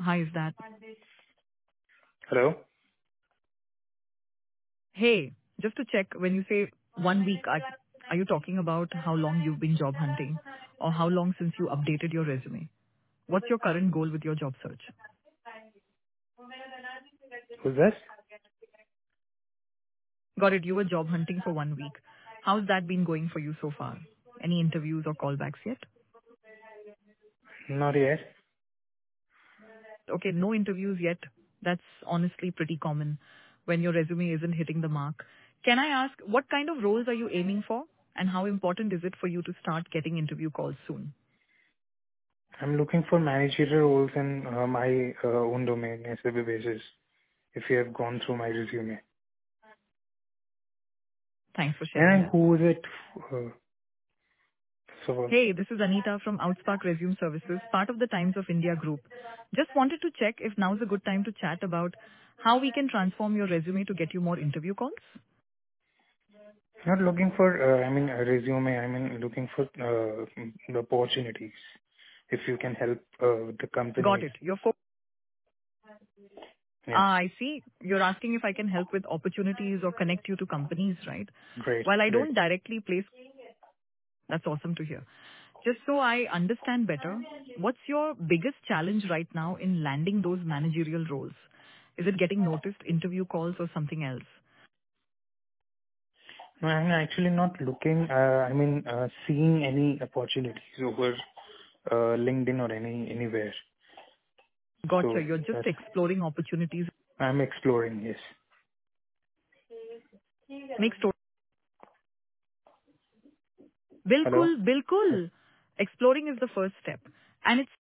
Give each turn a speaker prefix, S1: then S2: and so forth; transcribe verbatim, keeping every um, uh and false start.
S1: Hi, is that?
S2: Hello?
S1: Hey, just to check, when you say one week, are, are you talking about how long you've been job hunting or how long since you updated your resume? What's your current goal with your job search?
S2: Who's this?
S1: Got it. You were job hunting for one week. How's that been going for you so far? Any interviews or callbacks yet?
S2: Not yet.
S1: Okay, no interviews yet. That's honestly pretty common when your resume isn't hitting the mark. Can I ask, what kind of roles are you aiming for? And how important is it for you to start getting interview calls soon?
S2: I'm looking for managerial roles in uh, my uh, own domain, S A B basis, if you have gone through my resume.
S1: Thanks for sharing
S2: And
S1: that.
S2: who is it? Uh, so,
S1: Hey, this is Anita from Outspark Resume Services, part of the Times of India group. Just wanted to check if now's a good time to chat about how we can transform your resume to get you more interview calls.
S2: not looking for, uh, I mean, a resume, I mean, looking for uh, the opportunities. If you can help uh, the
S1: Got
S2: companies.
S1: it. Your fo-
S2: Yeah,
S1: ah, I see. You're asking if I can help with opportunities or connect you to companies, right?
S2: great,
S1: While I
S2: great.
S1: don't directly place, that's awesome to hear. Just so I understand better, what's your biggest challenge right now in landing those managerial roles? Is it getting noticed, interview calls, or something else?
S2: No, I'm actually not looking, uh, I mean, uh, seeing any opportunities over uh, LinkedIn or any anywhere.
S1: Gotcha.
S2: So
S1: You're just
S2: that's,
S1: exploring opportunities.
S2: I'm exploring, yes.
S1: Makes total.
S2: Hello?
S1: Bilkul, bilkul. Exploring is the first step. And it's